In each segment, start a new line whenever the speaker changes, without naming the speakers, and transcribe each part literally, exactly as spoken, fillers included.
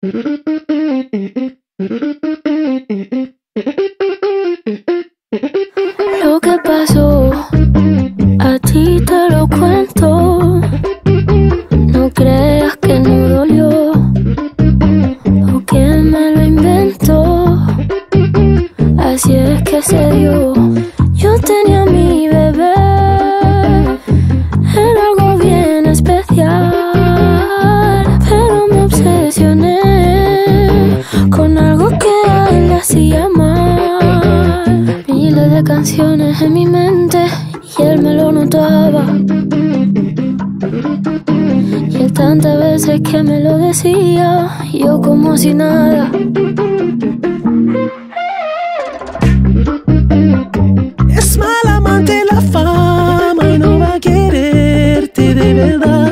Lo que pasó, a ti te lo cuento. No creas que no dolió o que me lo inventó. Así es que se dio. Yo tenía a mi bebé, era algo bien especial, pero me obsesioné con algo que a él le hacía mal. Miles de canciones en mi mente y él me lo notaba. Y él tantas veces que me lo decía, yo como si nada.
Es mal amante la fama y no va a quererte de verdad.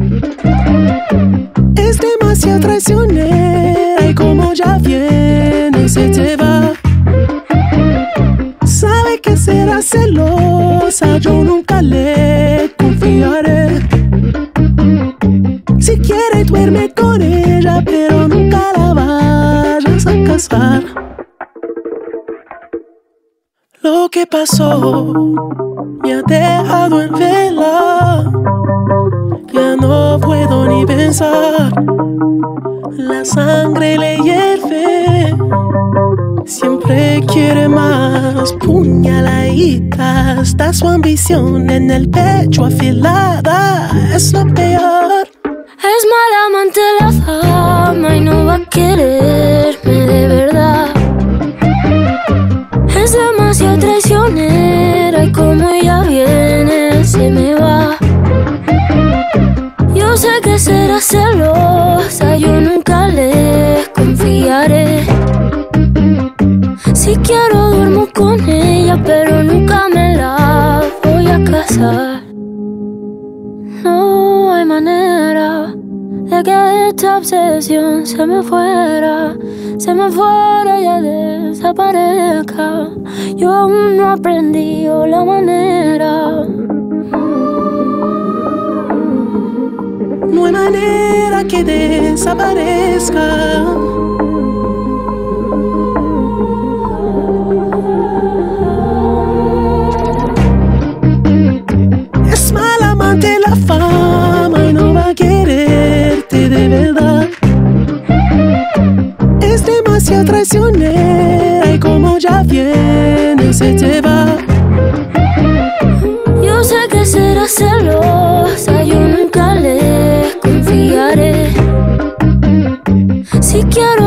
Es demasiado traicionera y como ya viene se te va. Sabe que será celosa, yo nunca le confiaré. Si quiere duerme con ella, pero nunca la vayas a casar. Lo que pasó me ha dejado en vela. Ya no puedo ni pensar. La sangre le hierve. Siempre quiere más. Puñaladita. Está su ambición en el pecho afilada. Es lo peor.
Es mala amante la fama y no va a quererme de verdad. Es demasiado traicionera y como ella viene se me va. Yo sé que será celosa, yo nunca le confiaré. Si quiero duermo con ella, pero nunca me la voy a casar. No hay manera de que esta obsesión se me fuera, se me fuera y ya desaparezca. Yo aún no aprendí la manera.
No hay manera que desaparezca. Es mal amante la fama y no va a quererte de verdad. Es demasiado traicionera y como ya viene se te va.
Yo sé que será celosa, yo nunca le confiaré. Si quiero